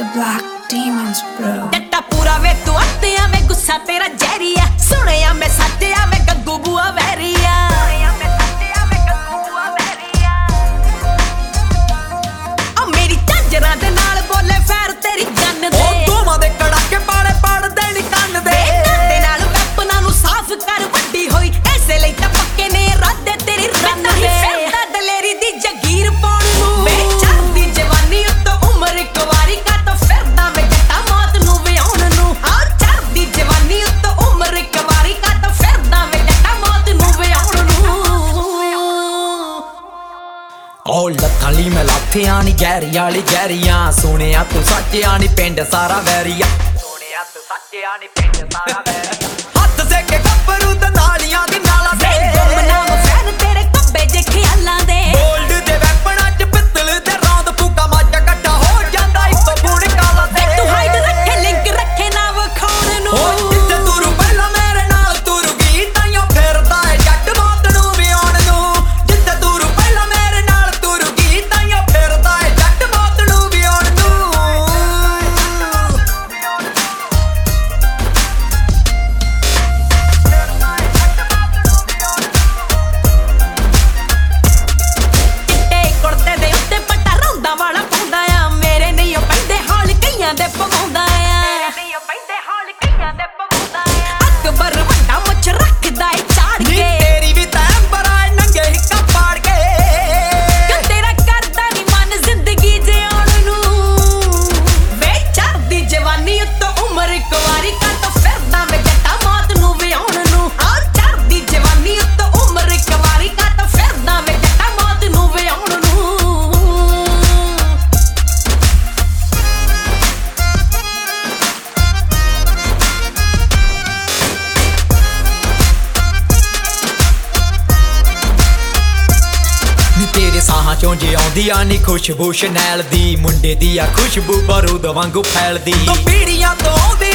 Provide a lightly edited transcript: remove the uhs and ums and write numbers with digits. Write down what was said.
black demons, bro. जट्टा पूरा वे तू आते वे गुस्सा तेरा जहरिया सुने मैं सत्या वे गग्गू बुआ वैरिया मेरी झांजरा दे नाल बोले फैर तेरी गन दे दोवां दे कड़ाके पाले पड़ देनी कन्न दे नाल वेपना नू साफ कर वड्डी होई ऐसे लई तां पक्के ने इरादे तेरी रन दे फिरदा दलेरी दी जगीर पाउण नू वे चढ़दी जवानी उत्तों उमर इक वारी का तां फिरदा वे जट्टा मौत नू विआउण नू और चढ़दी जवानी उत्तों उमर इक वारी का तां फिरदा वे जट्टा मौत नू विआउण नू ओ लत्थां ली मैं लाथियां नी गैरी आली गैरियां सुनिया तू सच्चिया नी पिंड सारा वैरिया सुनिया तू सच्चिया नी पिंड सारा वैरिया हत्थ से के गब्बरू ते नालियां दी नाला से गुमनाम फैन तेरे कब्बे जे ख्यालां दे गोल्ड दे वेपना च पित्तल ते रौंद फूका माचा कट्ठा हो जांदा इक बूढ़ काला ते तू हाइड रखे लिंक रखे ना वखाउण नू ओ जिथे तुरू पहला मेरे नाल तुरू गई ताइयों फिरदा है जट मौत नू विआउण नू जिथे तुरू पहला मेरे नाल तुरू गई ताइयों फिरदा है जट मौत नू विआउण नू ਚਿੱਟੇ ਕੁੜਤੇ ਦੇ ਉੱਤੇ ਪੱਟਾ ਰੌਂਦਾ ਵਾਲਾ ਪਾਉਂਦਾ ਆ ਮੇਰੇ ਨਹੀਂ ਉਹ ਪੈਂਦੇ ਹਾਲ ਕਈਆਂ ਦੇ ਪਵਾਉਂਦਾ ਆ ਨਹੀਂ ਉਹ ਪੈਂਦੇ ਹਾਲ ਕਈਆਂ ਦੇ ਪਵਾਉਂਦਾ ਆ ਅਕਬਰ ਵੱਡਾ ਮੁੱਛ ਰੱਖਦਾ ਏ ਝਾੜ ਨੀ ਕੇ ਤੇਰੀ ਵੀ ਤਾਂ ਬਰਾਏ ਨੰਗੇ ਹਿੱਕਾ ਪਾੜ ਕੇ ਕਿ ਤੇਰਾ ਕਰਦਾ ਨਹੀਂ ਮਨ ਜ਼ਿੰਦਗੀ ਜਿਉਣ ਨੂੰ ਵੇ ਚੜਦੀ ਜਵਾਨੀ ਉੱਤੋਂ ਉਮਰ ਇੱਕ ਵਾਰੀ ਕਾ ਤਾਂ ਫਿਰਦਾ ਵੇ ਜੱਟਾ ਮੌਤ ਨੂੰ ਵਿਆਉਣ ਨੂੰ ਔਰ ਚੜਦੀ ਜਵਾਨੀ ਉੱਤੋਂ ਉਮਰ ਇੱਕ ਵਾਰੀ ਕਾ ਤਾਂ ਫਿਰਦਾ ਵੇ ਜੱਟਾ ਮੌਤ ਨੂੰ ਵਿਆਉਣ ਨੂੰ ਨੀ ਤੇਰੇ ਸਾਹਾਂ ਚੋਂ ਜੇ ਆਉਂਦੀ ਆ ਨੀ ਖੁਸ਼ਬੂ ਸ਼ਨੈਲ ਦੀ ਮੁੰਡੇ ਦੀ ਆ ਖੁਸ਼ਬੂ ਬਾਰੂਦ ਵਾਂਗੂ ਫੈਲਦੀ ਤੂੰ ਪੀੜੀਆਂ ਤੋਂ ਆਉਂਦੀ